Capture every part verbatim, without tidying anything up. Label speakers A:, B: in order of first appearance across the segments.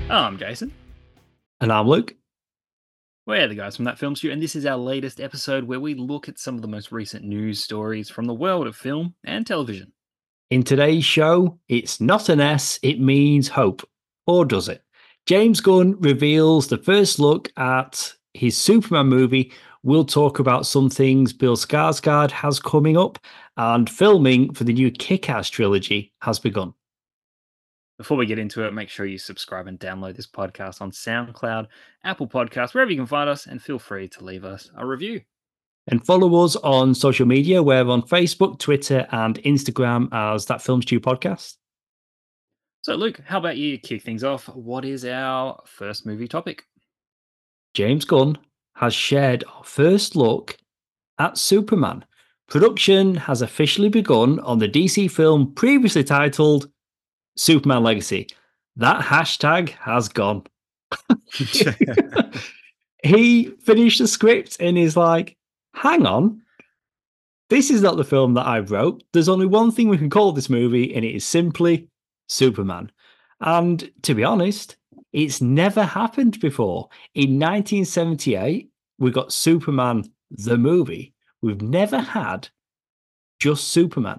A: I'm Jason.
B: And I'm Luke.
A: We're the guys from That Film Stew, and this is our latest episode where we look at some of the most recent news stories from the world of film and television.
B: In today's show, it's not an S, it means hope. Or does it? James Gunn reveals the first look at his Superman movie. We'll talk about some things Bill Skarsgård has coming up, and filming for the new Kick-Ass trilogy has begun.
A: Before we get into it, make sure you subscribe and download this podcast on SoundCloud, Apple Podcasts, wherever you can find us, and feel free to leave us a review.
B: And follow us on social media. We're on Facebook, Twitter, and Instagram as That Film Stew Podcast.
A: So, Luke, how about you kick things off? What is our first movie topic?
B: James Gunn has shared our first look at Superman. Production has officially begun on the D C film previously titled Superman Legacy. That hashtag has gone. He finished the script and is like, hang on, this is not the film that I wrote. There's only one thing we can call this movie, and it is simply Superman. And to be honest, it's never happened before. In nineteen seventy-eight, we got Superman the movie. We've never had just Superman.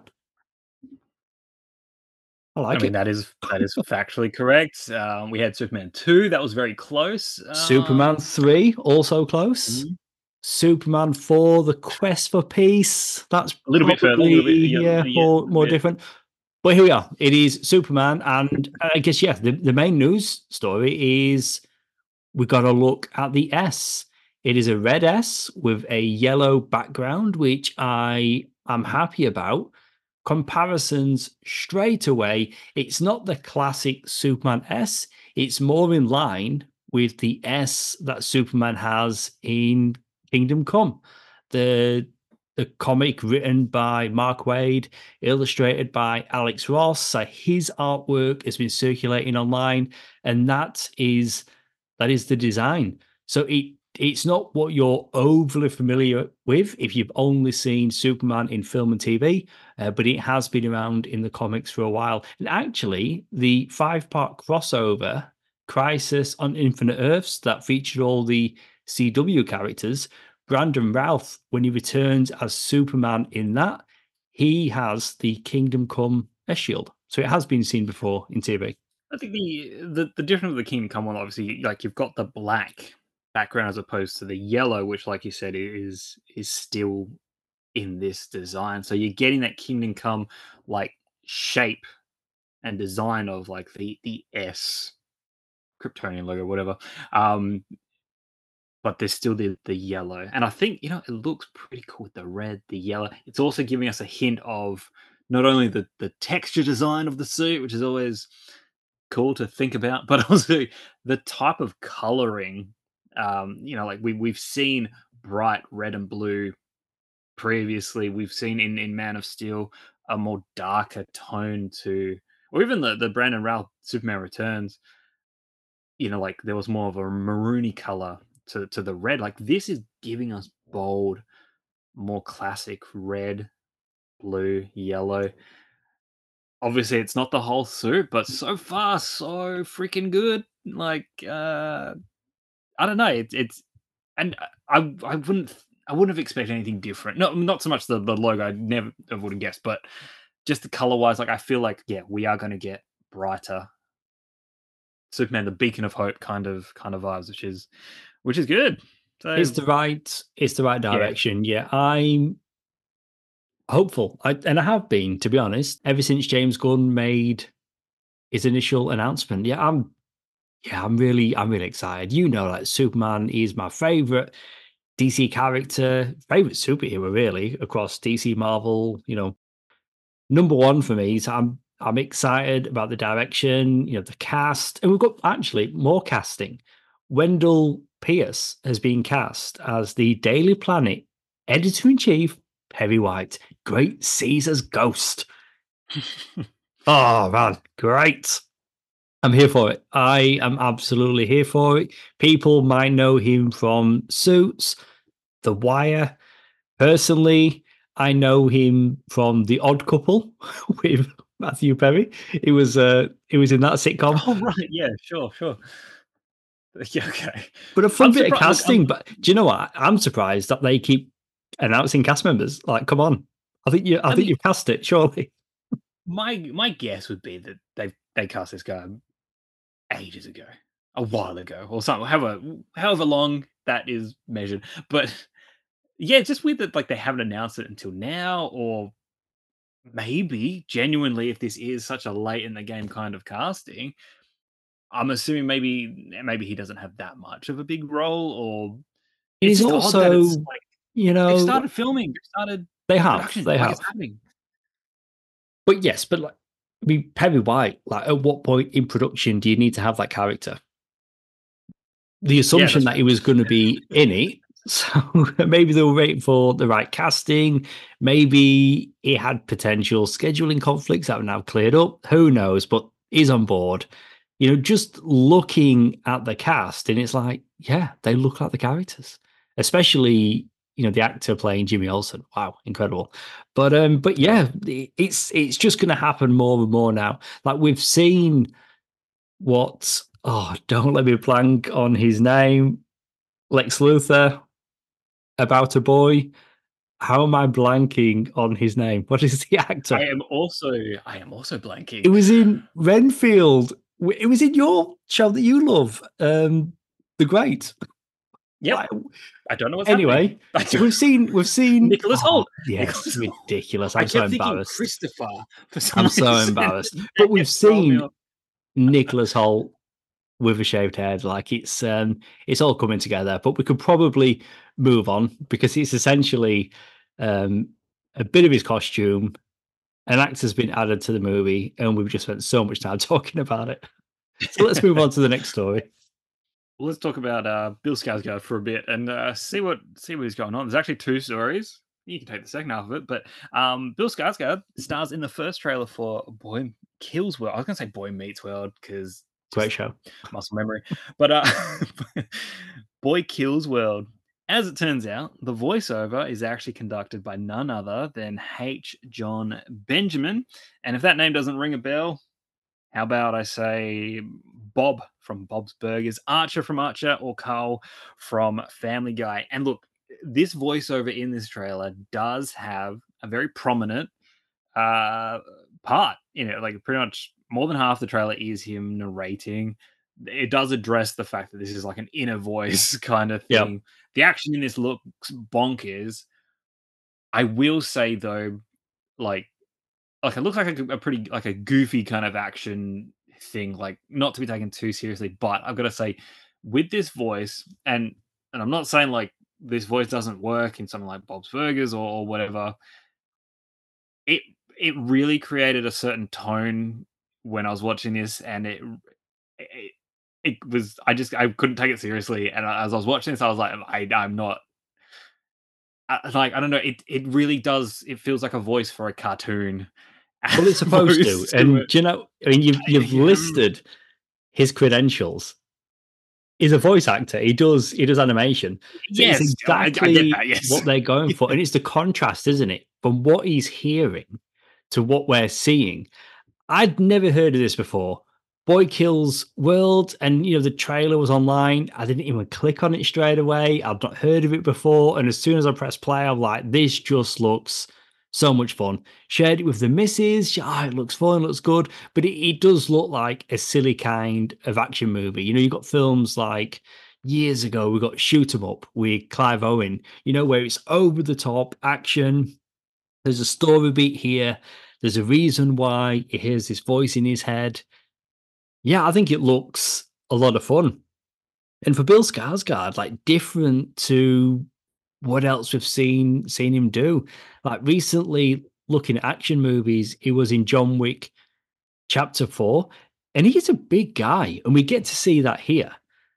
B: I like
A: I mean,
B: it.
A: that is that is factually correct. Um, we had Superman two, that was very close. Um,
B: Superman three, also close.
A: mhm.
B: Superman four, The Quest for Peace. That's
A: A little bit further, a
B: probably,
A: little bit, yeah,
B: yeah,
A: yeah,
B: more,
A: a
B: more
A: bit.
B: different. But here we are. It is Superman. And I guess, yeah, the, the main news story is we got a look at the S. It is a red S with a yellow background, which I am happy about. Comparisons straight away. It's not the classic Superman S. It's more in line with the S that Superman has in Kingdom Come. The the comic written by Mark Waid, illustrated by Alex Ross. Uh, his artwork has been circulating online, and that is that is the design. So it it's not what you're overly familiar with if you've only seen Superman in film and T V, uh, but it has been around in the comics for a while. And actually, the five-part crossover, Crisis on Infinite Earths, that featured all the C W characters, Brandon Routh, when he returns as Superman in that, he has the Kingdom Come S shield. So it has been seen before in T V.
A: I think the the the difference with the Kingdom Come one, obviously, like you've got the black background as opposed to the yellow, which, like you said, is is still in this design. So you're getting that Kingdom Come like shape and design of like the the S Kryptonian logo, whatever. Um, but there's still the the yellow, and I think you know it looks pretty cool with the red, the yellow. It's also giving us a hint of not only the the texture design of the suit, which is always cool to think about, but also the type of coloring. Um, you know, like we we've seen bright red and blue previously. We've seen in in Man of Steel a more darker tone to, or even the the Brandon Routh Superman Returns. You know, like there was more of a maroony color to to the red. Like this is giving us bold, more classic red, blue, yellow. Obviously, it's not the whole suit, but so far so freaking good. Like, uh, I don't know. It's it's, and I I wouldn't I wouldn't have expected anything different. No, not so much the the logo. I never I would have guessed, but just the color wise. Like, I feel like yeah, we are going to get brighter Superman, the beacon of hope kind of kind of vibes, which is which is good. So
B: It's the right, it's the right
A: yeah,
B: direction. Yeah, I'm hopeful, I, and I have been, to be honest, ever since James Gunn made his initial announcement. Yeah, I'm, yeah, I'm really, I'm really excited. You know, like Superman is my favorite D C character, favorite superhero, really, across D C, Marvel. You know, number one for me. So I'm, I'm excited about the direction. You know, the cast, and we've got actually more casting. Wendell Pierce has been cast as the Daily Planet editor in chief, Perry White, Great Caesar's ghost. Oh man, great. I'm here for it. I am absolutely here for it. People might know him from Suits, The Wire. Personally, I know him from The Odd Couple with Matthew Perry. He was uh, he was in that sitcom.
A: Oh right, yeah, sure, sure. Yeah, okay.
B: But a fun
A: I'm
B: bit of
A: surprised. Look, I'm
B: casting. But do you know what? I'm surprised that they keep announcing cast members. Like, come on. I think you. I
A: I
B: think
A: mean,
B: you've cast it. Surely.
A: my my guess would be that they they cast this guy ages ago, a while ago, or something. However, however long that is measured. But yeah, it's just weird that like they haven't announced it until now, or maybe genuinely, if this is such a late in the game kind of casting, I'm assuming maybe maybe he doesn't have that much of a big role, or it's
B: He's
A: just odd that it's
B: also,
A: like
B: you
A: they've
B: know,
A: started filming, they've started
B: they have,
A: production,
B: they
A: like it's
B: have.
A: happening.
B: But yes, but like, I mean, Perry White. Like, at what point in production do you need to have that character? The
A: Yeah,
B: assumption
A: that's
B: that
A: fair.
B: he was going to be in it. So maybe they were waiting for the right casting. Maybe he had potential scheduling conflicts that are now cleared up. Who knows? But he's on board. You know, just looking at the cast, and it's like, yeah, they look like the characters, especially you know the actor playing Jimmy Olsen. Wow, incredible. But um, but
A: Yeah.
B: yeah, it's it's just going to happen more and more now. Like we've seen what. Oh, don't let me blank on his name. Lex Luthor, About a Boy. How am I blanking on his name? What is the actor?
A: I am also I am also
B: It
A: blanking.
B: was in Renfield. It was in your show that you love, um, The Great.
A: Yep.
B: Like,
A: I don't know what's happening.
B: anyway,
A: I don't
B: we've seen we've seen.
A: Nicholas
B: Oh,
A: Holt.
B: yes,
A: Nicholas Holt.
B: ridiculous.
A: I
B: I'm so
A: kept thinking
B: embarrassed.
A: Christopher for some
B: I'm so
A: reason.
B: embarrassed.
A: That
B: But we've
A: kept throwing me
B: seen
A: off.
B: Nicholas Holt with a shaved head. Like it's um it's all coming together. But we could probably move on because it's essentially um a bit of his costume. An actor's been added to the movie, and we've just spent so much time talking about it. So let's move on to the next story.
A: Well, let's talk about uh, Bill Skarsgård for a bit and uh, see what see what is going on. There's actually two stories. You can take the second half of it, but um, Bill Skarsgård stars in the first trailer for Boy Kills World. I was going to say Boy Meets World because
B: Great
A: just
B: show.
A: muscle memory, but uh, Boy Kills World. As it turns out, the voiceover is actually conducted by none other than H. John Benjamin, and if that name doesn't ring a bell, how about I say Bob from Bob's Burgers, Archer from Archer, or Carl from Family Guy? And look, this voiceover in this trailer does have a very prominent uh, part in it. Like pretty much more than half the trailer is him narrating. It does address the fact that this is like an inner voice kind of
B: Yep.
A: thing. The action in this looks bonkers. I will say though, like like it looks like a, a pretty like a goofy kind of action thing, like not to be taken too seriously. But I've got to say, with this voice, and and I'm not saying like this voice doesn't work in something like Bob's Burgers or, or whatever. It it really created a certain tone when I was watching this, and it it, it was I just I couldn't take it seriously. And as I was watching this, I was like, I I'm not. I, like I don't know, it it really does. It feels like a voice for a cartoon,
B: Well, it's
A: as
B: supposed to.
A: opposed to
B: And do you know, I mean, you've, you've
A: it.
B: listed his credentials. He's a voice actor. He does he does animation. So it's
A: Yes, I, I get
B: exactly
A: that. Yes,
B: what they're going for. And it's the contrast, isn't it? From what he's hearing to what we're seeing. I'd never heard of this before. Boy Kills World, and you know the trailer was online. I didn't even click on it straight away. I've not heard of it before, and as soon as I press play, I'm like, "This just looks so much fun." Shared it with the missus. Ah, it looks fun, looks good, but it, it does look like a silly kind of action movie. You know, you got films like years ago. We got Shoot 'Em Up with Clive Owen. You know, where it's over the top action. There's a story beat here. There's a reason why he hears this voice in his head. Yeah, I think it looks a lot of fun. And for Bill Skarsgård, like different to what else we've seen seen him do. Like recently, looking at action movies, he was in John Wick Chapter Four, and he's a big guy, and we get to see that here.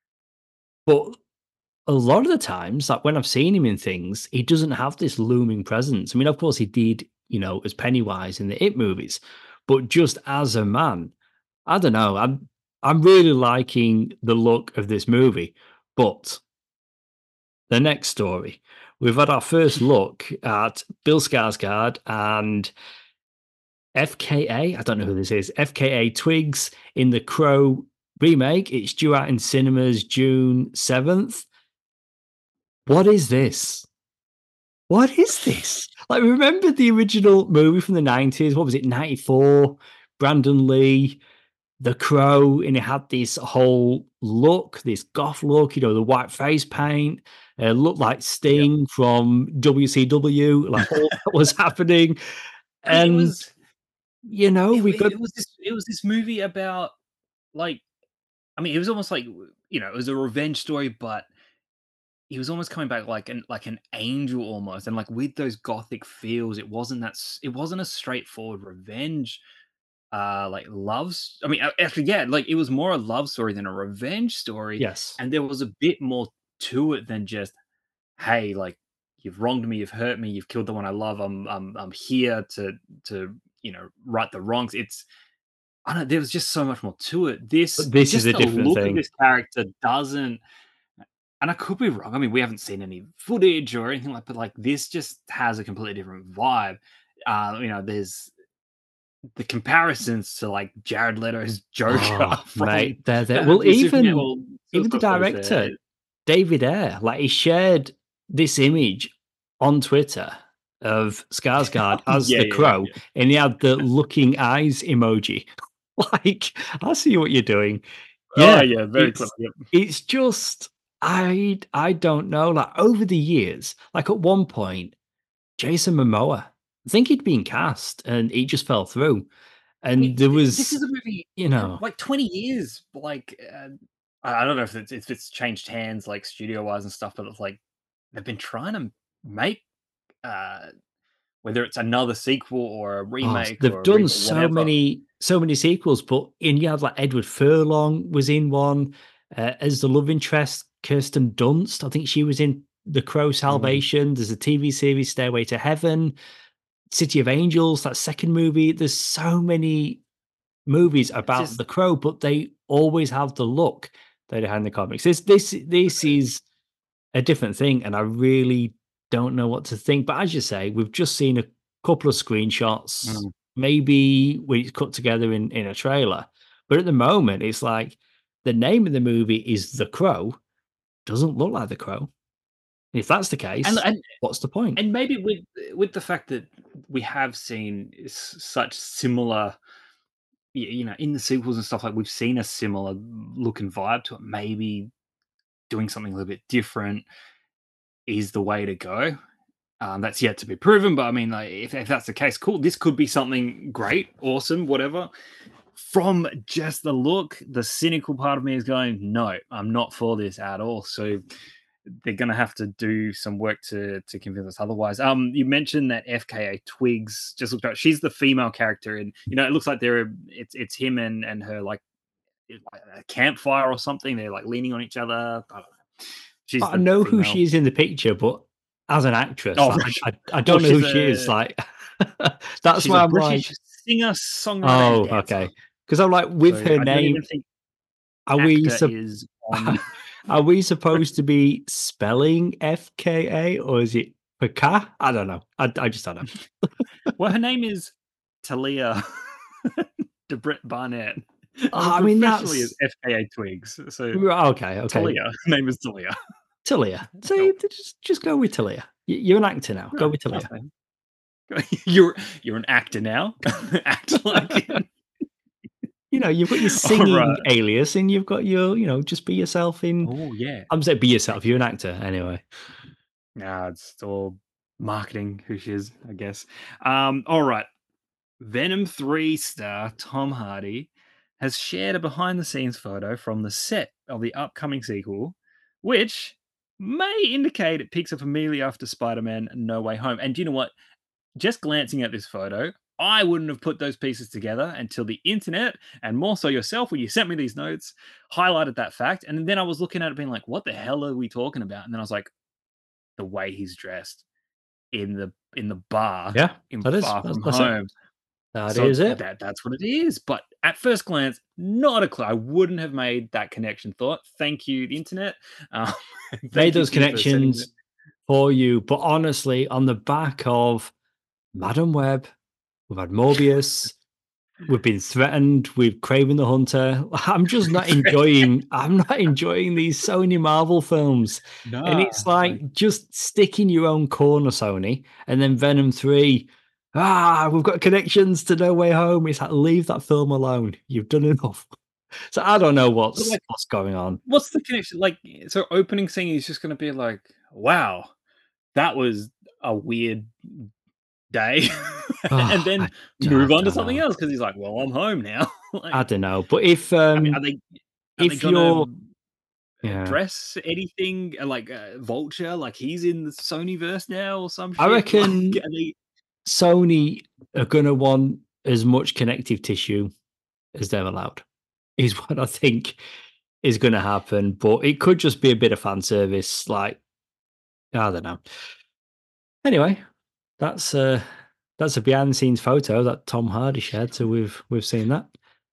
B: But a lot of the times, like when I've seen him in things, he doesn't have this looming presence. I mean, of course, he did, you know, as Pennywise in the It movies, but just as a man, I don't know. I'm I'm really liking the look of this movie, but the next story, we've had our first look at Bill Skarsgård and F K A. I don't know who this is. F K A Twigs in the Crow remake. It's due out in cinemas June seventh. What is this? What is this? Like, remember the original movie from the nineties? What was it, ninety-four? Brandon Lee, The Crow, and it had this whole look, this goth look, you know, the white face paint, uh, looked like
A: Yep.
B: Sting from W C W, like all that was happening.
A: I mean, it
B: And,
A: was
B: you know,
A: it,
B: we got
A: it was this it was this movie about like I mean, it was almost like you know, it was a revenge story, but he was almost coming back like an like an angel almost, and like with those gothic feels, it wasn't that s- it wasn't a straightforward revenge uh like loves I mean a- actually yeah like it was more a love story than a revenge story,
B: yes.
A: and there was a bit more to it than just hey like you've wronged me, you've hurt me, you've killed the one I love, i'm i'm, I'm here to to you know right the wrongs. It's I don't know, there was just so much more to it. This
B: But this is
A: just
B: a
A: the
B: different
A: look of
B: thing.
A: this character doesn't, and I could be wrong. I mean, we haven't seen any footage or anything like, but like this just has a completely different vibe. Uh, you know, there's the comparisons to like Jared Leto's Joker
B: Oh,
A: from
B: mate, they're there.
A: Batman
B: Well,
A: v Superman
B: even
A: or
B: even the
A: Suicide Squad is
B: director,
A: there.
B: David Ayer, like he shared this image on Twitter of Skarsgård as
A: Yeah,
B: the
A: yeah,
B: Crow,
A: yeah.
B: and he had the looking eyes emoji. Like, I see what you're doing.
A: Oh
B: Yeah,
A: yeah, very clever.
B: it's
A: Yep.
B: it's just I I don't know. Like over the years, like at one point, Jason Momoa, I think he'd been cast and he just fell through.
A: I mean,
B: And there
A: th- this
B: was,
A: is a movie
B: you
A: for
B: know,
A: like twenty years. Like, uh, I I don't know if it's, if it's changed hands, like studio wise and stuff, but it's like they've been trying to make uh, whether it's another sequel or a
B: oh,
A: remake
B: they've
A: or a
B: done
A: reboot,
B: so
A: whatever.
B: many, so many sequels, but in you have like Edward Furlong was in one uh, as the love interest. Kirsten Dunst, I think she was in The Crow
A: Mm.
B: Salvation. There's a T V series, Stairway to Heaven, City of Angels, that second movie. There's so many movies
A: It's
B: about
A: just
B: The Crow, but they always have the look that they had in the comics. This, this, this is a different thing, and I really don't know what to think. But as you say, we've just seen a couple of screenshots,
A: mm.
B: maybe when it's cut together in in a trailer. But at the moment, it's like the name of the movie is The Crow, doesn't look like The Crow. If that's the
A: and
B: case,
A: and
B: what's the point?
A: and maybe with with the fact that we have seen s- such similar, y- you know, in the sequels and stuff, like we've seen a similar look and vibe to it. Maybe doing something a little bit different is the way to go. Um, that's yet to be proven, but I mean, like, if, if that's the case, cool. This could be something great, awesome, whatever. From just the look, the cynical part of me is going, no, I'm not for this at all. So they're going to have to do some work to to convince us otherwise. Um, you mentioned that F K A Twigs just looked like she's the female character, and you know, it looks like they're it's it's him and and her like a campfire or something. They're like leaning on each other. I don't know. She's
B: I
A: the
B: know who
A: female.
B: she is in the picture, but as an actress,
A: Oh,
B: like,
A: right.
B: I, I, I
A: Well,
B: don't know who
A: she's
B: she is.
A: a
B: Like, that's
A: she's
B: why
A: a
B: I'm like,
A: British singer, songwriter, and
B: oh,
A: dancer.
B: okay. Because I'm like, with
A: So
B: her
A: I don't
B: name,
A: even think
B: are we
A: actor
B: sup-
A: is on.
B: are we supposed to be spelling F K A or is it Paka? I don't know. I, I just don't know.
A: Well, her name is Talia DeBritt Barnett, known
B: I mean,
A: professionally as
B: that's
A: F K A Twigs. So
B: okay. Okay,
A: Talia, her name is Talia.
B: Talia.
A: Cool.
B: Say, just just go with Talia. Y- You're an actor now. Go
A: Right,
B: with Talia.
A: okay. You're you're an actor now. Act like it.
B: You know, you've got your
A: All
B: singing
A: right.
B: alias, and you've got your, you know, just be yourself in.
A: Oh yeah.
B: I'm saying be
A: Thank
B: yourself. You're
A: you.
B: an actor anyway.
A: Nah, it's all marketing. Who she is, I guess. Um. All right. Venom three star Tom Hardy has shared a behind the scenes photo from the set of the upcoming sequel, which may indicate it picks up immediately after Spider Man No Way Home. And do you know what? Just glancing at this photo, I wouldn't have put those pieces together until the internet, and more so yourself when you sent me these notes, highlighted that fact. And then I was looking at it being like, what the hell are we talking about? And then I was like, the way he's dressed in the in the bar
B: Yeah,
A: in
B: that is.
A: Far
B: That's,
A: From
B: that's it.
A: Home.
B: That
A: So
B: is it.
A: that that's what it is. But at first glance, not a clue. I wouldn't have made that connection. Thought, thank you, the internet. Um,
B: Made
A: thank you
B: those
A: to you for sending that.
B: connections for you, but honestly, on the back of Madam Web, we've had Morbius, we've been threatened with Craven the Hunter. I'm just not enjoying. I'm not enjoying these Sony Marvel films, and
A: Nah,
B: it's
A: like
B: like just stick in your own corner, Sony, and then Venom three. Ah, we've got connections to No Way Home. It's like leave that film alone. You've done enough. So I don't know
A: but,
B: what's
A: like,
B: what's going on.
A: what's the connection? Like, so opening scene is just gonna be like, "Wow, that was a weird day," and
B: Oh, I,
A: then
B: I
A: move on to
B: don't
A: something
B: know.
A: else because he's like, "Well, I'm home now."
B: I
A: Like,
B: don't know. But if
A: I mean, are
B: um
A: they are they
B: if
A: gonna
B: you're yeah,
A: address anything, uh, like, uh, Vulture, like, he's in the Sonyverse now or some
B: I
A: shit? Like,
B: reckon
A: are they
B: Sony are gonna want as much connective tissue as they're allowed, is what I think is gonna happen. But it could just be a bit of fan service, like I don't know. Anyway, that's uh that's a behind the scenes photo that Tom Hardy shared, so we've we've seen that.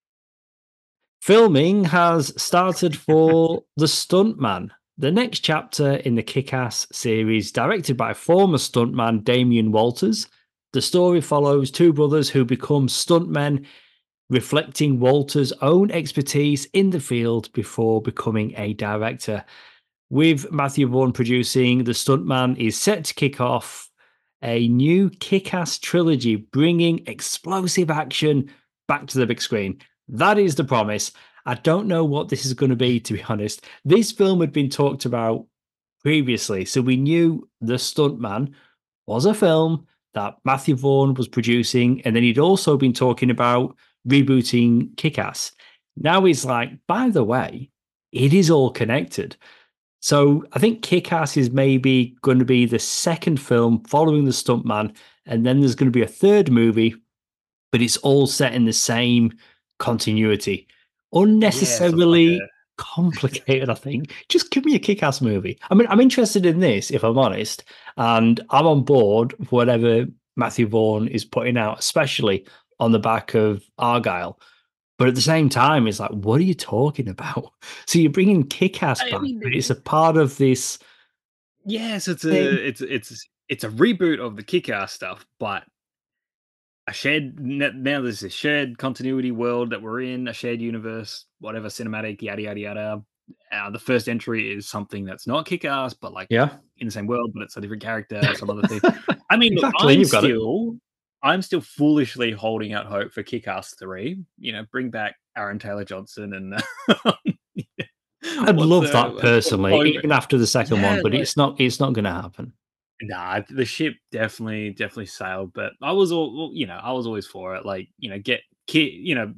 B: Filming has started for The Stuntman, the next chapter in the Kick-Ass series, directed by former stuntman Damian Walters. The story follows two brothers who become stuntmen, reflecting Walters' own expertise in the field before becoming a director. With Matthew Vaughn producing, The Stuntman is set to kick off a new Kick-Ass trilogy, bringing explosive action back to the big screen. That is the promise. I don't know what this is going to be, to be honest. This film had been talked about previously, so we knew The Stuntman was a film that Matthew Vaughn was producing, and then he'd also been talking about rebooting Kick-Ass. Now he's like, by the way, it is all connected. So I think Kick-Ass is maybe going to be the second film following the Stuntman, and then there's going to be a third movie, but it's all set in the same continuity.
A: Yeah, so it's like a
B: Unnecessarily complicated, I think. Just give me a Kick-Ass movie. I mean, I'm interested in this, if I'm honest, and I'm on board for whatever Matthew Vaughn is putting out, especially on the back of Argyle. But at the same time, it's like, what are you talking about? So you're bringing Kick-Ass
A: I
B: back,
A: mean,
B: but it's a part of this
A: yes, it's
B: thing.
A: a it's it's it's a reboot of the Kick-Ass stuff, but a shared n now there's a shared continuity world that we're in, a shared universe, whatever, cinematic, yada, yada, yada. Uh, the first entry is something that's not Kick-Ass, but, like,
B: Yeah.
A: in the same world, but it's a different character, some other thing. I mean, look,
B: Exactly,
A: I'm
B: you've got it.
A: still I'm still foolishly holding out hope for Kick-Ass three, you know, bring back Aaron Taylor Johnson and, uh,
B: I'd
A: what's,
B: love that
A: uh,
B: personally,
A: Chloe
B: even after the second
A: yeah,
B: one, but
A: like
B: it's not it's not gonna happen.
A: nah, the ship definitely definitely sailed, but I was all well, you know, I was always for it, like, you know, get kid you know,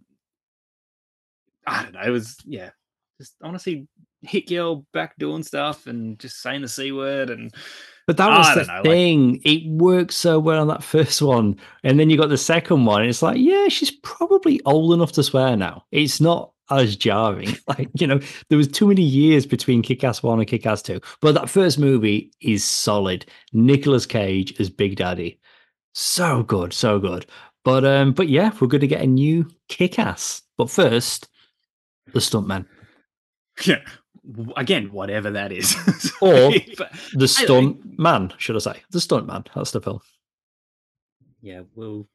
A: I don't know, it was yeah, just honestly hit girl back doing stuff and just saying the C word and
B: But that was
A: I
B: the
A: don't know, like
B: thing. It worked so well on that first one, and then you got the second one, and it's like, yeah, she's probably old enough to swear now. It's not as jarring. Like, you know, there was too many years between Kick-Ass one and Kick-Ass two. But that first movie is solid. Nicolas Cage as Big Daddy. So good, so good. But um, but yeah, we're gonna get a new Kick-Ass. But first, the stuntman.
A: yeah, w again, whatever that is.
B: Or
A: Sorry, but
B: the
A: I I
B: stunt man, should I say? The stunt man. That's the film.
A: yeah, well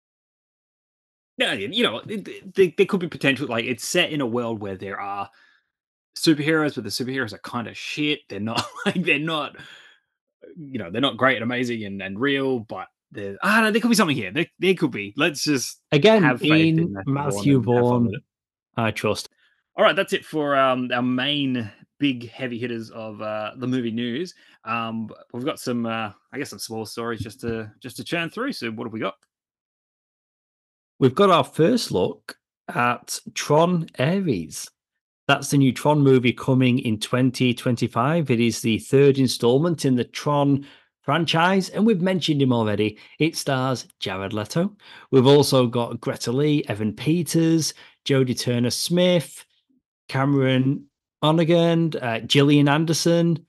A: yeah, you know, th th there there could be potential, like, it's set in a world where there are superheroes, but the superheroes are kinda shit. They're not like, they're not you know, they're not great and amazing and, and real, but there, I don't know, there could be something here. There, there could be. Let's just
B: Again,
A: have faith in
B: in
A: Matthew Vaughn
B: Matthew
A: and have fun with
B: Vaughn,
A: it.
B: I trust.
A: All right, that's it for um, our main big heavy hitters of uh, the movie news. Um, we've got some, uh, I guess, some small stories just to just to churn through. So, what have we got?
B: We've got our first look at Tron Ares. That's the new Tron movie coming in twenty twenty-five. It is the third installment in the Tron franchise, and we've mentioned him already. It stars Jared Leto. We've also got Greta Lee, Evan Peters, Jodie Turner Smith, Cameron Onaghan, uh, Gillian Anderson.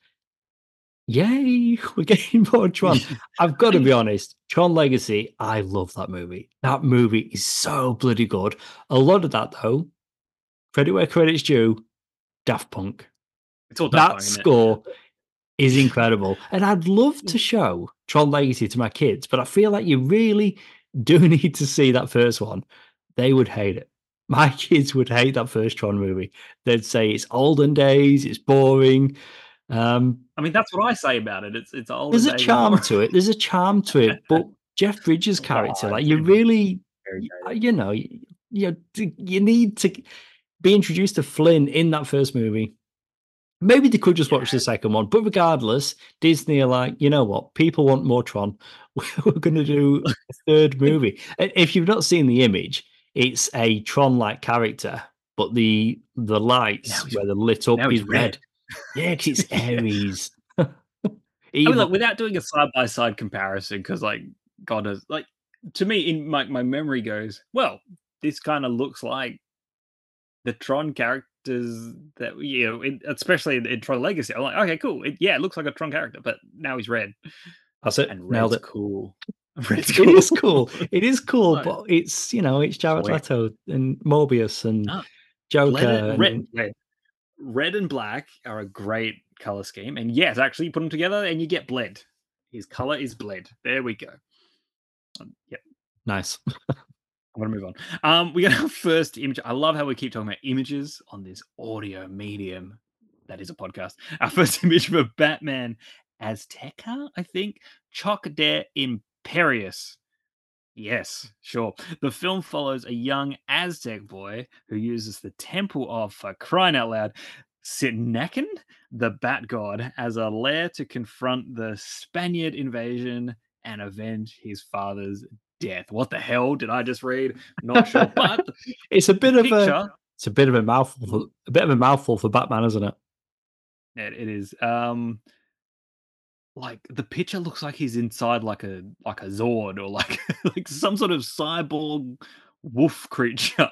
B: Yay, we're getting more Tron. I've got to be honest, Tron Legacy, I love that movie. That movie is so bloody good. A lot of that, though, credit where credit's due, Daft Punk.
A: It's all Daft
B: That
A: Punk, isn't
B: score is
A: it?
B: incredible. And I'd love to show Tron Legacy to my kids, but I feel like you really do need to see that first one. They would hate it. My kids would hate that first Tron movie. They'd say it's olden days, it's boring. Um,
A: I mean, that's what I say about it. It's it's olden
B: there's a
A: days and
B: charm
A: boring.
B: to it. There's a charm to it, but Jeff Bridges' character,
A: Oh,
B: like
A: it's
B: you
A: very,
B: really,
A: very
B: y- uh,
A: dated.
B: you know, you, you you need to be introduced to Flynn in that first movie. Maybe they could just watch the
A: Yeah.
B: second one, but regardless, Disney are like, you know what? People want more Tron. We're going to do a third movie. And if you've not seen the image, it's a Tron-like character, but the the
A: Now
B: lights
A: he's
B: where they're lit up
A: now
B: is
A: he's red.
B: red. Yeah, because it's
A: Yeah.
B: Ares.
A: I mean, like,
B: Evil.
A: without doing a side by side comparison, because like God has like to me in my my memory goes, well, this kind of looks like the Tron characters that you know, in, especially in, in Tron Legacy. I'm like, okay, cool. It, yeah, it looks like a Tron character, but now he's red,
B: That's it.
A: and
B: Nailed
A: red's
B: it.
A: cool. Red's
B: It is
A: cool.
B: cool. It is cool,
A: Like,
B: but it's, you know, it's Jared
A: sweet.
B: Leto and Morbius and
A: No, let it
B: Joker
A: red,
B: and
A: red, red and black are a great color scheme, and yes, actually, you put them together and you get bled. His color is bled. There we go. Um, yep.
B: nice.
A: I'm gonna move on. Um, we got our first image. I love how we keep talking about images on this audio medium. That is a podcast. Our first image of Batman Azteca, I think. Choc de Imperius. Yes, sure. The film follows a young Aztec boy who uses the temple of, for crying out loud, Sitnakin, the Bat God, as a lair to confront the Spaniard invasion and avenge his father's death. What the hell did I just read? Not sure, but the, pic-
B: It's a
A: the
B: bit of a
A: picture,
B: it's a bit of a mouthful for, a bit of a mouthful for Batman, isn't it?
A: it, it is. Um, like the picture looks like he's inside like a like a Zord or like like some sort of cyborg wolf creature.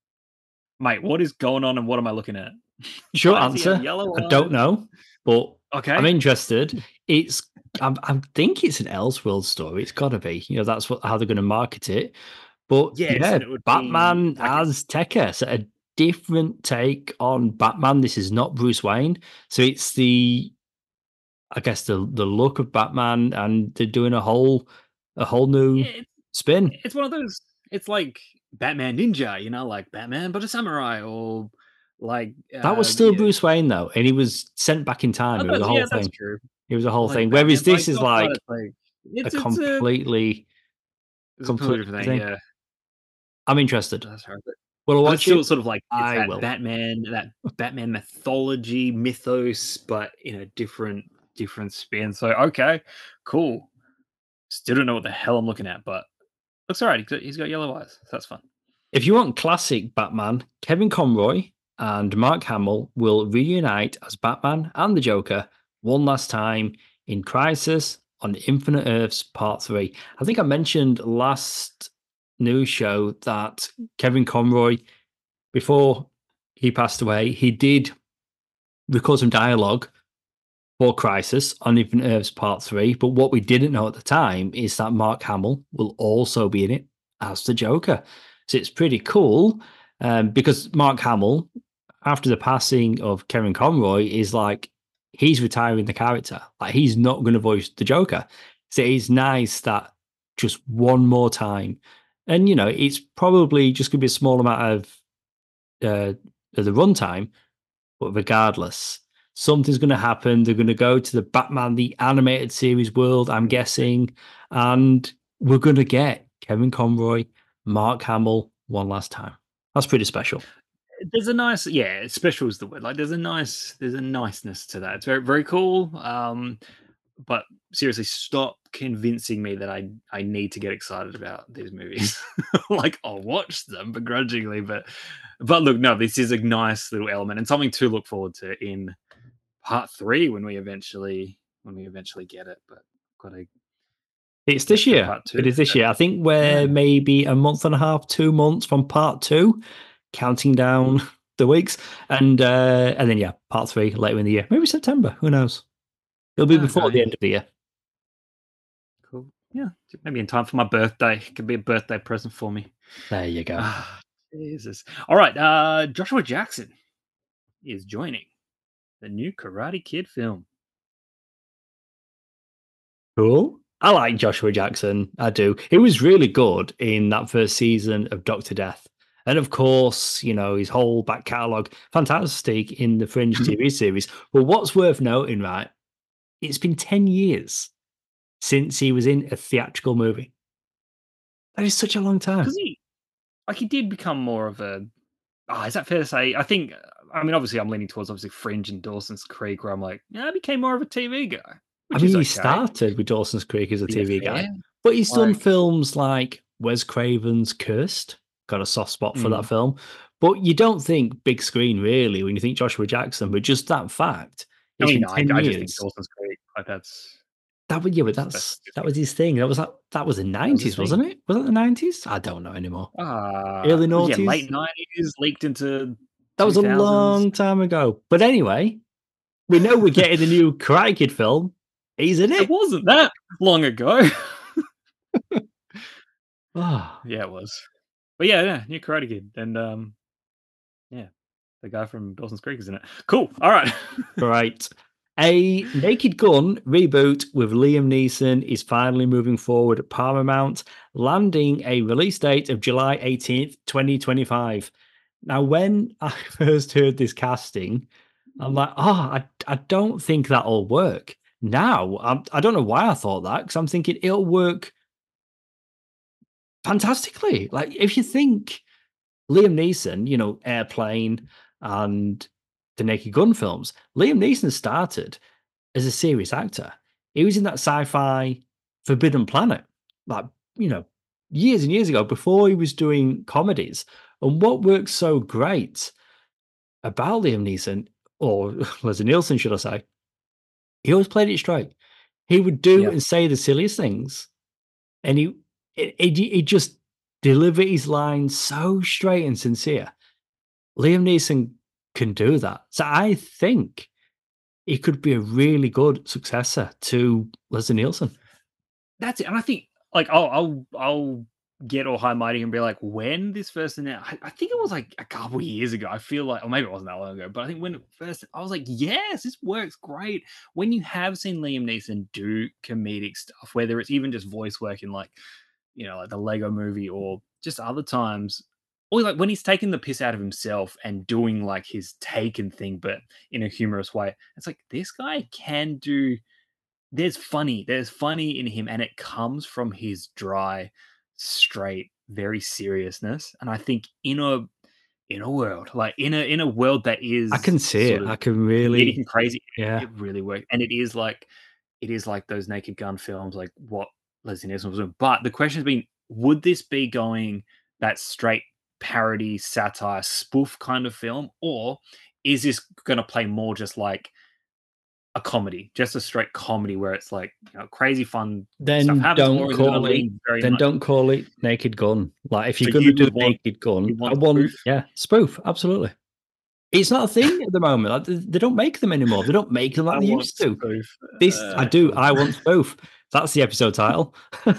A: Mate, what is going on and what am I looking at?
B: Short
A: Why does he have
B: answer,
A: yellow
B: I don't
A: eyes?
B: know, but I'm
A: Okay.
B: interested. It's I'm, I think it's an Elseworld story. It's got to be. You know, that's what how they're going to market it. But
A: Yes,
B: yeah,
A: and it would be
B: Batman
A: like it's
B: as Tekka, so a different take on Batman. This is not Bruce Wayne, so it's the I guess the the look of Batman, and they're doing a whole a whole new
A: it's
B: spin.
A: it's one of those it's like Batman Ninja, you know, like Batman but a samurai or like
B: That was
A: uh
B: still
A: yeah.
B: Bruce Wayne though, and he was sent back in
A: Oh,
B: time. It was
A: that's
B: a
A: yeah,
B: whole
A: that's
B: thing.
A: true.
B: It was a
A: Or
B: whole
A: like
B: thing.
A: Batman
B: Whereas
A: by
B: this is
A: Godfather.
B: like
A: It's like
B: a
A: it's it's a
B: completely
A: it's a completely
B: completely
A: different thing,
B: thing.
A: yeah.
B: I'm interested.
A: That's right. But,
B: Will I
A: but it's
B: watch
A: still
B: it?
A: sort of like it's
B: I
A: that
B: will.
A: Batman that Batman mythology mythos, but in a different different spin. So okay, cool. Still don't know what the hell I'm looking at, but looks alright. He's got, he's got yellow eyes. So that's fun.
B: If you want classic Batman, Kevin Conroy and Mark Hamill will reunite as Batman and the Joker one last time in Crisis on Infinite Earths Part three. I think I mentioned last news show that Kevin Conroy, before he passed away, he did record some dialogue for Crisis on Infinite Earths Part three. But what we didn't know at the time is that Mark Hamill will also be in it as the Joker. So it's pretty cool um, because Mark Hamill, after the passing of Kevin Conroy, is like, he's retiring the character. Like, he's not going to voice the Joker. So it's nice that just one more time. And, you know, it's probably just going to be a small amount of uh, of the runtime, but regardless, something's going to happen. They're going to go to the Batman the animated series world, I'm guessing, and we're going to get Kevin Conroy, Mark Hamill one last time. That's pretty special.
A: There's a nice, yeah, special is the word. Like there's a nice, there's a niceness to that. It's very, very cool. Um, but seriously, stop convincing me that I I need to get excited about these movies. Like I'll watch them begrudgingly, but but look, no, this is a nice little element and something to look forward to in part three when we eventually when we eventually get it. But gotta
B: It's
A: get
B: this
A: through
B: year.
A: part two.
B: It is this year. I think we're
A: Yeah,
B: maybe a month and a half, two months from part two, counting down the weeks, and uh, and then yeah, part three later in the year, maybe September. Who knows? It'll be before the
A: okay,
B: end of the year.
A: cool. Yeah, maybe in time for my birthday. It could be a birthday present for me.
B: There you go.
A: Ah, Jesus. All right. Uh, Joshua Jackson is joining the new Karate Kid film.
B: Cool. I like Joshua Jackson. I do. He was really good in that first season of Doctor Death. And of course, you know, his whole back catalogue, fantastic in the Fringe T V series. But what's worth noting, right? It's been ten years since he was in a theatrical movie. That is such a long time.
A: Because he, like, he did become more of a. Oh, is that fair to say? I think. I mean, obviously, I'm leaning towards obviously Fringe and Dawson's Creek, where I'm like, yeah, I became more of a T V guy,
B: I
A: which
B: mean,
A: is
B: he
A: okay.
B: started with Dawson's Creek as a
A: Yeah,
B: T V
A: fair.
B: guy, but he's done
A: Like,
B: films like Wes Craven's Cursed. Got a soft spot for that
A: mm,
B: film. But you don't think big screen really when you think Joshua Jackson, but just that fact,
A: I
B: it's
A: mean,
B: been
A: no, I,
B: ten
A: I just think
B: years.
A: Dawson's Creek, like that's
B: That was yeah, but
A: that's that's
B: that's
A: just
B: that was his thing. That was that that was the
A: that was his
B: nineties,
A: thing.
B: wasn't it? Was it the nineties? I don't know anymore.
A: Uh
B: Early
A: yeah,
B: noughties?
A: late nineties leaked into
B: That was
A: two
B: a
A: thousands.
B: long time ago. But anyway, we know we're getting the new Karate Kid film. He's in
A: It
B: it.
A: wasn't that long ago.
B: Ah,
A: Yeah, it was. But yeah, yeah, new Karate Kid, and um, yeah, the guy from Dawson's Creek is in it. Cool. All right.
B: right. A Naked Gun reboot with Liam Neeson is finally moving forward at Paramount, landing a release date of July eighteenth, twenty twenty-five. Now, when I first heard this casting, I'm like, oh, I, I don't think that'll work. Now, I'm, I don't know why I thought that, because I'm thinking it'll work fantastically. Like, if you think Liam Neeson, you know, Airplane and the Naked Gun films, Liam Neeson started as a serious actor. He was in that sci-fi Forbidden Planet, like, you know, years and years ago before he was doing comedies. And what works so great about Liam Neeson, or Leslie Nielsen, should I say, he always played it straight. He would do
A: Yeah,
B: and say the silliest things, and he it, it, he just delivered his lines so straight and sincere. Liam Neeson can do that. So I think he could be a really good successor to Leslie Nielsen.
A: that's it. And I think like I'll I'll I'll get all high mighty and be like, when this first announced, I, I think it was like a couple years ago. I feel like, or maybe it wasn't that long ago, but I think when it first, I was like, yes, this works great. When you have seen Liam Neeson do comedic stuff, whether it's even just voice work in like, you know, like the Lego movie or just other times, or like when he's taking the piss out of himself and doing like his taken thing, but in a humorous way, it's like this guy can do there's funny. There's funny in him, and it comes from his dry, straight, very seriousness. And I think in a in a world like in a in a world that
B: I
A: is
B: can see
A: sort
B: it.
A: of
B: I can
A: comedic
B: really,
A: and crazy,
B: yeah.
A: it really works. And it is like it is like those Naked Gun films, like what Leslie Nielsen was doing. But the question has been: would this be going that straight parody, satire, spoof kind of film, or is this going to play more just like a comedy, just a straight comedy where it's like, you know, crazy fun stuff
B: Then
A: happens,
B: don't
A: or is it gonna
B: call it.
A: lean very
B: Then
A: much.
B: don't call it Naked Gun. Like if you're
A: So
B: gonna
A: you
B: do
A: would want
B: Naked
A: you
B: Gun, I
A: want
B: want
A: spoof?
B: yeah spoof. Absolutely. It's not a thing at the moment. Like, they they don't make them anymore. They don't make them like
A: I
B: they
A: want
B: used to.
A: spoof.
B: This I
A: Uh,
B: do.
A: cool.
B: I want spoof. That's the episode title.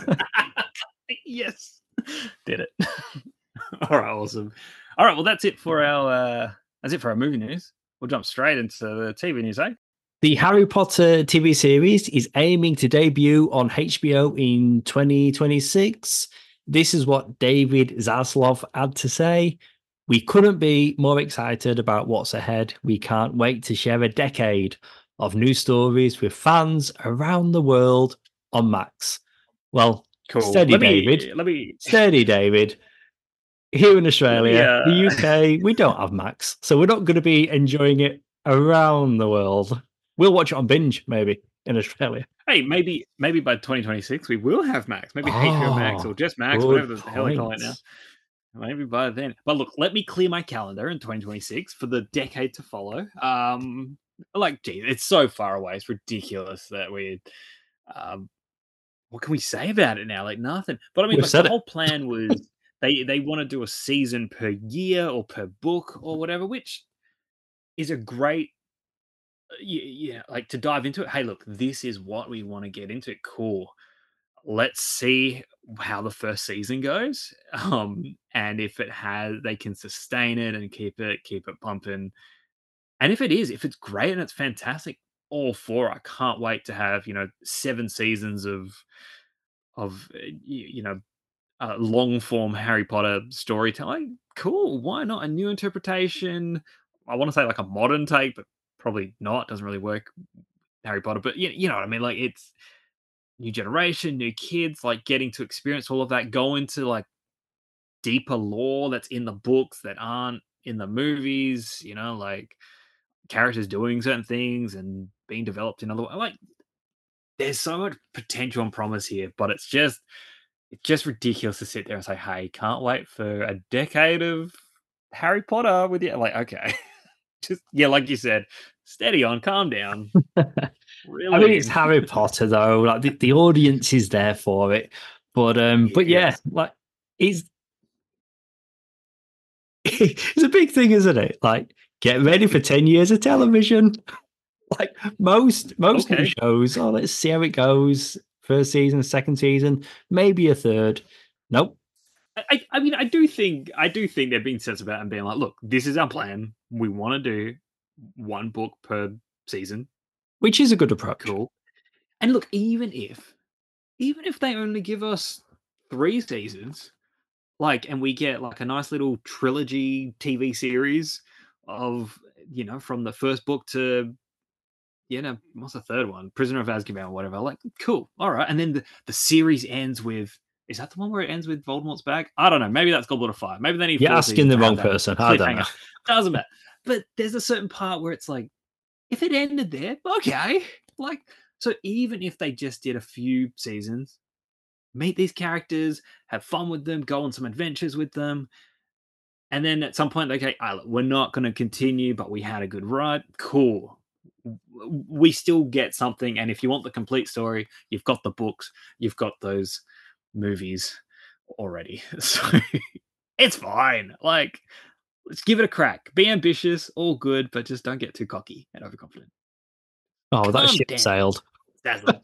A: Yes. Did it. Alright, awesome. Alright, well, that's it for our, uh that's it for our movie news. We'll jump straight into the T V news, eh?
B: The Harry Potter T V series is aiming to debut on H B O in twenty twenty-six. This is what David Zaslav had to say. We couldn't be more excited about what's ahead. We can't wait to share a decade of new stories with fans around the world on Max. Well,
A: Cool.
B: steady,
A: Let
B: David.
A: me let me
B: Steady, David. Here in
A: let me,
B: Australia,
A: uh
B: the U K, we don't have Max, so we're not going to be enjoying it around the world. We'll watch it on binge, maybe in Australia.
A: hey, maybe maybe by twenty twenty-six, we will have Max. Maybe H B O Max or
B: Oh,
A: just Max,
B: good
A: whatever the hell they call it
B: point.
A: now. Maybe by then. But look, let me clear my calendar in twenty twenty-six for the decade to follow. Um, like, gee, it's so far away. It's ridiculous that we. Um, what can we say about it now? Like nothing. But I mean,
B: We've
A: like the
B: said it.
A: whole plan was they they want to do a season per year or per book or whatever, which is a great. Yeah, yeah, like to dive into it. Hey, look, this is what we want to get into. Cool, let's see how the first season goes. Um, and if it has, they can sustain it and keep it, keep it pumping. And if it is, if it's great and it's fantastic, all for it. I can't wait to have, you know, seven seasons of of uh, y- you know, uh, long form Harry Potter storytelling. Cool. Why not a new interpretation? I want to say like a modern take, but probably not. Doesn't really work. Harry Potter, but you, you know what I mean. Like it's new generation, new kids, like getting to experience all of that, go into like deeper lore that's in the books that aren't in the movies. You know, like characters doing certain things and being developed in other. Like there's so much potential and promise here, but it's just it's just ridiculous to sit there and say, "Hey, can't wait for a decade of Harry Potter with you." Like, okay, just yeah, like you said, steady on, calm down,
B: I
A: reel it
B: mean, it's
A: in.
B: Harry Potter though. Like the, the audience is there for it. But um, but yeah,
A: Yes.
B: like it's it's a big thing, isn't it? Like, get ready for ten years of television. Like most most new
A: Okay.
B: shows. Oh, let's see how it goes. First season, second season, maybe a third. Nope.
A: I, I I mean, I do think I do think they're being sensible about it and being like, look, this is our plan. We want to do one book per season.
B: Which is a good approach.
A: Cool. And look, even if even if they only give us three seasons, like, and we get like a nice little trilogy T V series of, you know, from the first book to, you know, what's the third one? Prisoner of Azkaban or whatever. Like, cool. All right. And then the, the series ends with, is that the one where it ends with Voldemort's back? I don't know. Maybe that's Goblet of Fire. Maybe they need
B: You're
A: four
B: asking
A: seasons
B: the
A: to have
B: wrong
A: that
B: person. I don't know.
A: cliffhanger. Doesn't matter. But there's a certain part where it's like, if it ended there, okay. Like, so even if they just did a few seasons, meet these characters, have fun with them, go on some adventures with them, and then at some point, okay, ah, look, we're not going to continue, but we had a good ride. Cool. We still get something. And if you want the complete story, you've got the books, you've got those movies already. So it's fine. Like, let's give it a crack. Be ambitious, all good, but just don't get too cocky and overconfident.
B: Oh, that
A: Calm
B: ship
A: down,
B: sailed.
A: Dazzle.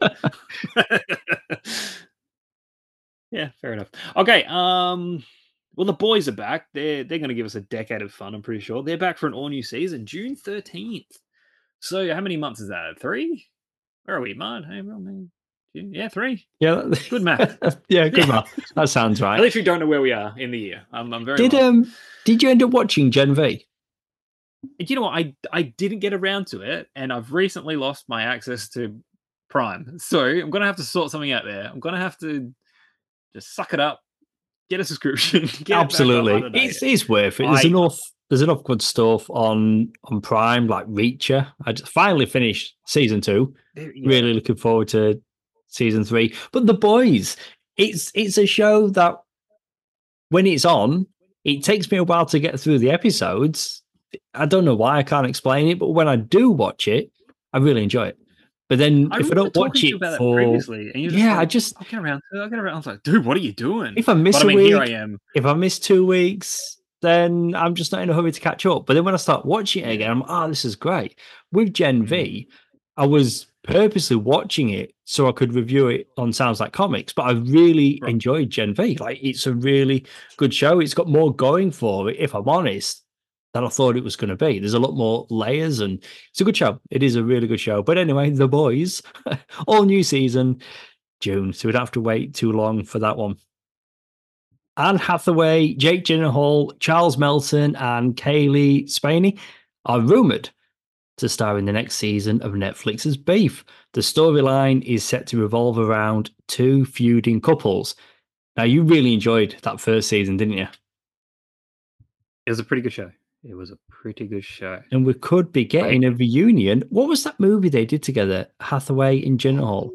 A: Yeah, fair enough. Okay, um, well, the boys are back. They're they're going to give us a decade of fun. I'm pretty sure they're back for an all new season, June thirteenth. So, how many months is that? Three? Where are we? March, April, May, June? Yeah, three.
B: Yeah,
A: Good math.
B: yeah, good
A: Yeah,
B: man. That sounds
A: I
B: right.
A: literally don't know where we are in the year. I'm I'm very
B: Did
A: lost.
B: um did you end up watching Gen V?
A: And you know what? I I didn't get around to it, and I've recently lost my access to Prime. So I'm gonna have to sort something out there. I'm gonna have to just suck it up, get a subscription, get it back up
B: Absolutely.
A: under date.
B: It's it's worth it. There's
A: I
B: enough there's enough good stuff on on Prime, like Reacher. I just finally finished season two.
A: yeah.
B: Really looking forward to season three. But The Boys, it's it's a show that when it's on, it takes me a while to get through the episodes. I don't know why, I can't explain it, but when I do watch it, I really enjoy it. But then
A: I
B: if I
A: remember
B: don't watch
A: talking to you
B: it
A: about that
B: for
A: previously, and you're just
B: yeah, I
A: like,
B: just
A: "I'll get around to it. I'll get around." I was like, "Dude, what are you doing?"
B: if I
A: But
B: miss
A: I
B: a
A: mean, here I
B: week,
A: am.
B: if I miss two weeks, then I'm just not in a hurry to catch up. But then when I start watching it
A: Yeah.
B: again, I'm oh, this is great. With Gen
A: Mm,
B: V, I was purposely watching it so I could review it on Sounds Like Comics, but I really
A: right.
B: enjoyed Gen V. Like it's a really good show. It's got more going for it, if I'm honest, than I thought it was going to be. There's a lot more layers and it's a good show. It is a really good show. But anyway, The Boys, all new season, June. So we'd have to wait too long for that one. Anne Hathaway, Jake Gyllenhaal, Charles Melton, and Kaylee Spaney are rumored to star in the next season of Netflix's Beef. The storyline is set to revolve around two feuding couples. Now, you really enjoyed that first season, didn't you?
A: It was a pretty good show. It was a pretty good show.
B: And we could be
A: I
B: getting a reunion. What was that movie they did together? Hathaway and Gyllenhaal.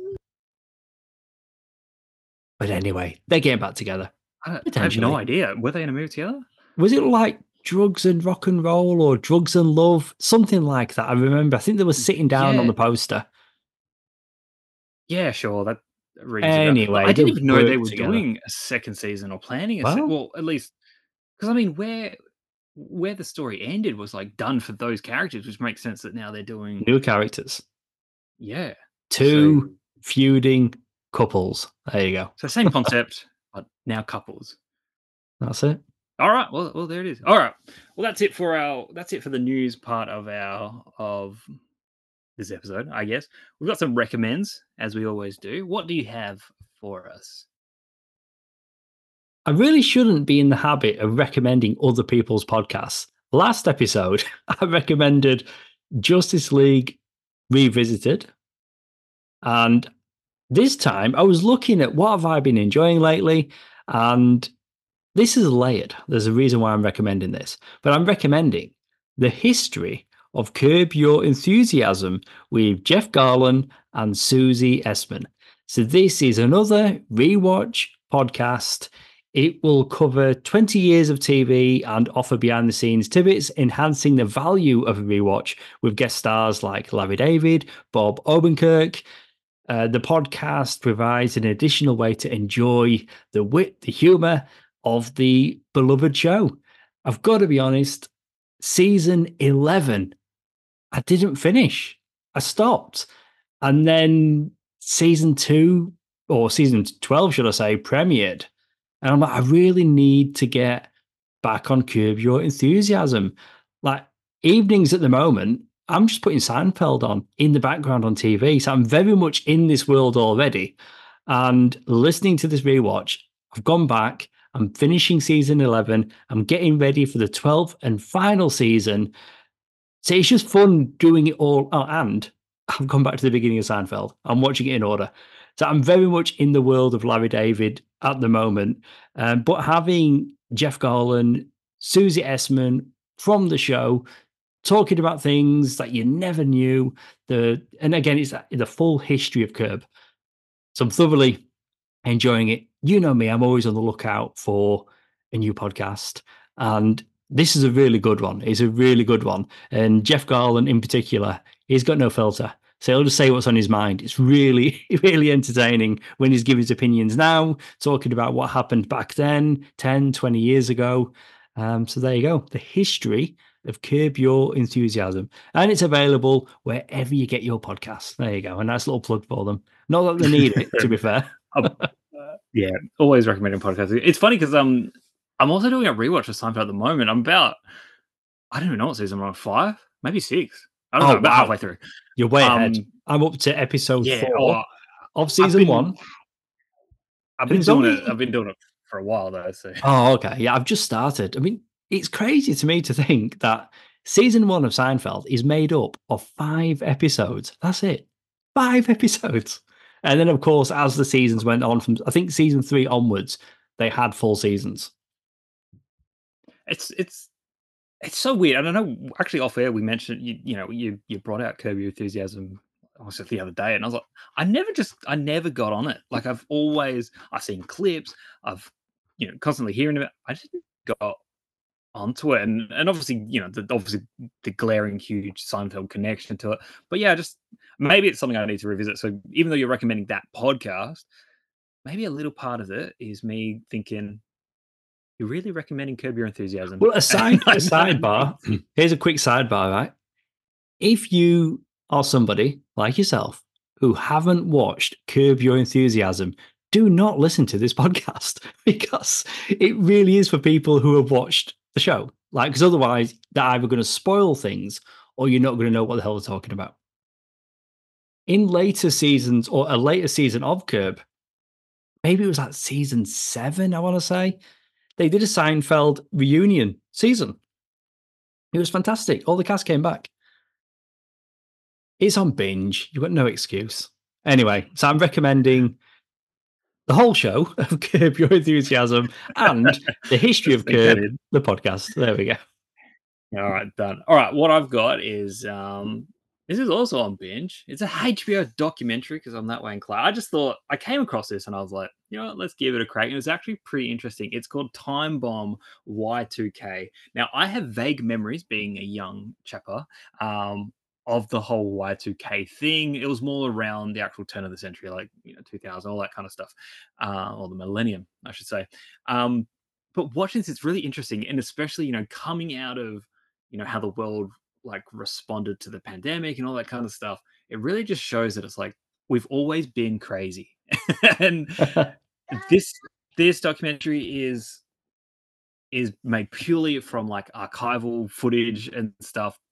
B: But anyway, they're getting back together,
A: I I have no
B: potentially.
A: idea. Were they in a movie together?
B: Was it like Drugs and Rock and Roll or Drugs and Love? Something like that. I remember. I think they were sitting down on
A: Yeah.
B: the poster.
A: Yeah, sure. That rings a bell. Look, I
B: Anyway,
A: didn't
B: they've
A: even know they
B: worked
A: were
B: together.
A: doing a second season or planning a se
B: Well,
A: well, at least because I mean, where where the story ended was, like, done for those characters, which makes sense that now they're doing
B: new characters.
A: yeah. So
B: Two feuding couples. There you go.
A: so same concept, but now couples.
B: That's it.
A: Alright, well well, there it is. Alright. Well, that's it for our that's it for the news part of our of this episode, I guess. We've got some recommends, as we always do. What do you have for us?
B: I really shouldn't be in the habit of recommending other people's podcasts. Last episode, I recommended Justice League Revisited. And this time, I was looking at what have I been enjoying lately. And this is layered. There's a reason why I'm recommending this. But I'm recommending the history of Curb Your Enthusiasm with Jeff Garlin and Susie Essman. So this is another rewatch podcast. It will cover twenty years of T V and offer behind the scenes tidbits, enhancing the value of a rewatch with guest stars like Larry David, Bob Odenkirk. Uh, the podcast provides an additional way to enjoy the wit, the humor of the beloved show. I've got to be honest, season eleven, I didn't finish. I stopped. And then season two, or season twelve, should I say, premiered. And I'm like, I really need to get back on Curb Your Enthusiasm. Like, evenings at the moment, I'm just putting Seinfeld on in the background on T V. So I'm very much in this world already. And listening to this rewatch, I've gone back. I'm finishing season eleven. I'm getting ready for the twelfth and final season. So it's just fun doing it all. Oh, and I've gone back to the beginning of Seinfeld. I'm watching it in order. So I'm very much in the world of Larry David at the moment. Um, but having Jeff Garlin, Susie Essman from the show talking about things that you never knew. The and again, it's the full history of Curb. So I'm thoroughly enjoying it. You know me, I'm always on the lookout for a new podcast. And this is a really good one. It's a really good one. And Jeff Garland in particular, he's got no filter. So he'll just say what's on his mind. It's really, really entertaining when he's giving his opinions now, talking about what happened back then, ten, twenty years ago. Um, so there you go. The history of Curb Your Enthusiasm. And it's available wherever you get your podcasts. There you go. A nice little plug for them. Not that they need it, to be fair.
A: um, uh, yeah, always recommending podcasts. It's funny because um, I'm also doing a rewatch of Seinfeld at the moment. I'm about, I don't even know what season I'm on, five, maybe six. I don't
B: Oh,
A: know, about
B: wow.
A: halfway through.
B: You're way
A: Um,
B: ahead. I'm up to episode
A: yeah,
B: four
A: oh,
B: of season
A: been-
B: one.
A: I've
B: And
A: been
B: it's
A: doing
B: only-
A: it. I've been doing it for a while though. So
B: Oh, okay. Yeah, I've just started. I mean, it's crazy to me to think that season one of Seinfeld is made up of five episodes. That's it. Five episodes. And then, of course, as the seasons went on from, I think season three onwards, they had full seasons.
A: it's it's it's so weird. I don't know. Actually, off air, we mentioned you. You know, you you brought out Curb Your Enthusiasm also the other day, and I was like, I never just, I never got on it. Like I've always, I've seen clips, I've, you know, constantly hearing about. I just got onto it, and and obviously, you know, the obviously the glaring huge Seinfeld connection to it. But yeah, just maybe it's something I need to revisit. So even though you're recommending that podcast, maybe a little part of it is me thinking, you're really recommending Curb Your Enthusiasm.
B: Well, a side a sidebar. Here's a quick sidebar, right? If you are somebody like yourself who haven't watched Curb Your Enthusiasm, do not listen to this podcast because it really is for people who have watched the show. Like, because otherwise, they're either going to spoil things or you're not going to know what the hell they're talking about. In later seasons or a later season of Curb, maybe it was like season seven, I want to say, they did a Seinfeld reunion season. It was fantastic. All the cast came back. It's on binge. You've got no excuse. Anyway, so I'm recommending the whole show of Curb Your Enthusiasm and the history of Curb, the podcast. There we go.
A: All right, done. All right, what I've got is um this is also on binge. It's a H B O documentary because I'm that way inclined. I just thought I came across this and I was like, you know what, let's give it a crack. And it's actually pretty interesting. It's called Time Bomb Y two K. Now, I have vague memories being a young chapper um, of the whole Y two K thing. It was more around the actual turn of the century, like, you know, two thousand, all that kind of stuff, uh, or the millennium, I should say. Um, but watching this, it's really interesting. And especially, you know, coming out of, you know, how the world like responded to the pandemic and all that kind of stuff, it really just shows that it's like we've always been crazy. And this this documentary is is made purely from like archival footage and stuff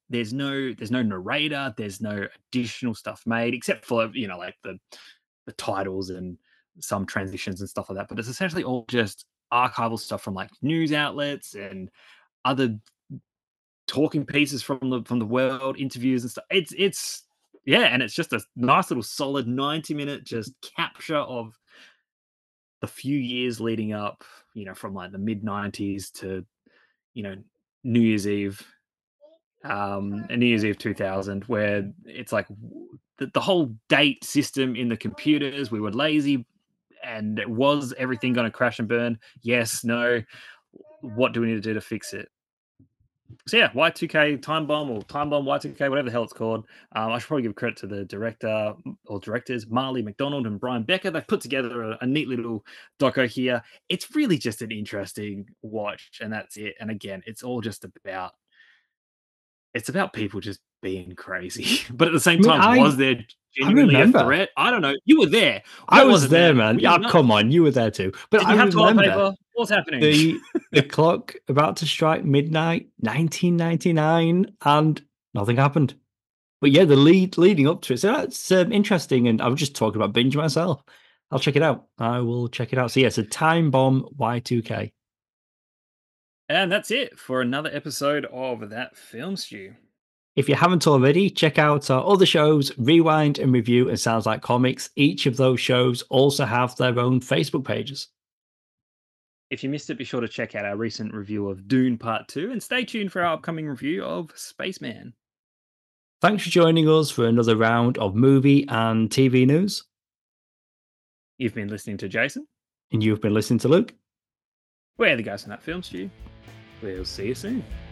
A: There's no there's no narrator, there's no additional stuff made except for, you know, like the the titles and some transitions and stuff like that. But it's essentially all just archival stuff from like news outlets and other talking pieces from the from the world, interviews and stuff. It's it's yeah, and it's just a nice little solid ninety minute just capture of the few years leading up, you know, from like the mid nineties to, you know, New Year's Eve, um, and New Year's Eve two thousand, where it's like w- the, the whole date system in the computers, we were lazy, and it was everything going to crash and burn? Yes, no. What do we need to do to fix it? So yeah, Y two K Time Bomb or Time Bomb Y two K, whatever the hell it's called. Um, I should probably give credit to the director or directors, Marley McDonald and Brian Becker. They've put together a, a neat little doco here. It's really just an interesting watch, and that's it. And again, it's all just about it's about people just being crazy. But at the same
B: I mean,
A: time, was
B: I
A: there
B: I
A: genuinely a
B: remember.
A: threat? I don't know. You were there.
B: I
A: What was
B: was
A: it,
B: there,
A: man?
B: man.
A: Were you
B: Yeah,
A: nuts?
B: come on, you were there too. But
A: Did
B: I
A: you have toilet
B: remember
A: paper? What's happening?
B: the the clock about to strike midnight, nineteen ninety-nine, and nothing happened. But yeah, the lead leading up to it. So that's um, interesting. And I was just talking about binge myself. I'll check it out. I will check it out. So yeah, it's a Time Bomb Y two K.
A: And that's it for another episode of That Film Stew.
B: If you haven't already, check out our other shows, Rewind and Review and Sounds Like Comics. Each of those shows also have their own Facebook pages.
A: If you missed it, be sure to check out our recent review of Dune Part two and stay tuned for our upcoming review of Spaceman.
B: Thanks for joining us for another round of movie and T V news.
A: You've been listening to Jason.
B: And you've been listening to Luke.
A: We're the guys from That Film Stew. We'll see you soon.